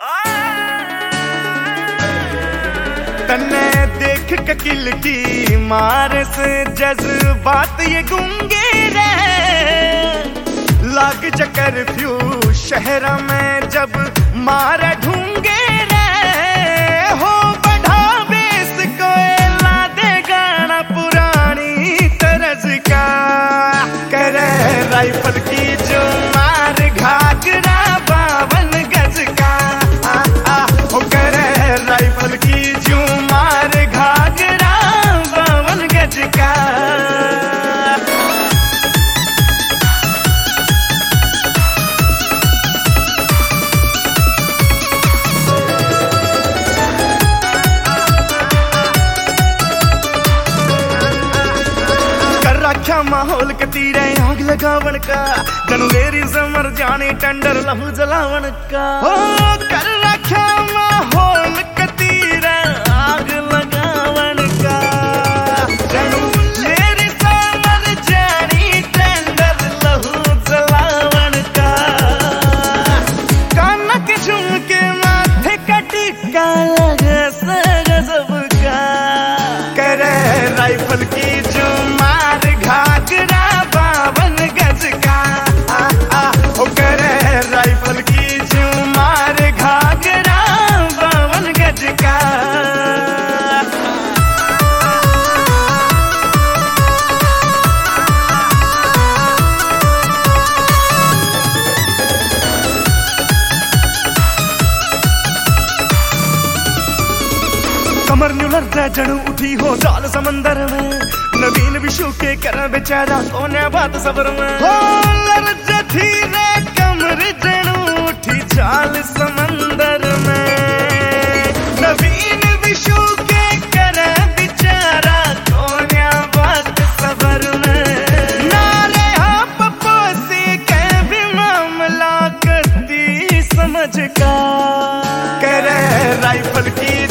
तन्ने देख ककिल की मार से जज्बात ये गूंगे रहे। लाग चक्कर फ्यू शहर में जब मार ढूंगे रहे। हो बढ़ा बेस कोयला दे गाना पुरानी तरज का। करे राइफल की जो मार घाघरा 52 गज का। हो करे राइफल की जो मार घाघरा 52 गज का। रखा माहौल के तीरे आग लगावन का। जनलेरी से मर जाने टेंडर लहू जलावन का। हो कर रखा माहौल के तीरे आग लगावन का। जनलेरी से मर जाने टेंडर लहू जलावन का। कनक झुमके माथे का टिक्का लगे से गजब का। करे राइफल की जो मार घाघरा 52 गज का। हो करे राइफल की जो मार घाघरा 52 गज का। कमर न्यूलर जड़ू उठी हो जाल समंदर में। नवीन विशु के कर बेचारा सोने बात सबर में। हो लर्ज थी रे कमर जड़ू उठी जाल समंदर में। नवीन विशु के कर बेचारा सोने बात सबर में। नारे आप पोसी के भी मामला करती समझ का। करे राइफल की